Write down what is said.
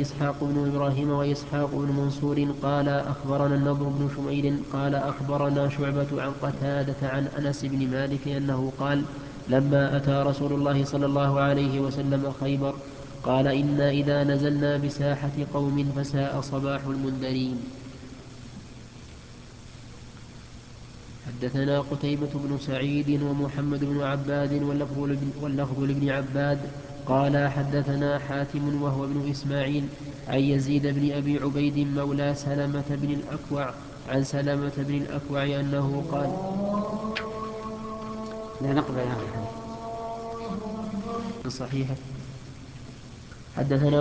إسحاق بن إبراهيم وإسحاق بن منصور قال أخبرنا النضر بن شميل قال أخبرنا شعبة عن قتادة عن أنس بن مالك أنه قال لما أتى رسول الله صلى الله عليه وسلم خيبر قال إنا إذا نزلنا بساحة قوم فساء صباح المنذرين. حدثنا قتيبة بن سعيد ومحمد بن عباد واللفظ لابن عباد قال حدثنا حاتم وهو ابن إسماعيل عن يزيد بن أبي عبيد مولى سلمة بن الأكوع عن سلمة بن الأكوع أنه قال لا نقبل هذا الحديث صحيحة. حدثنا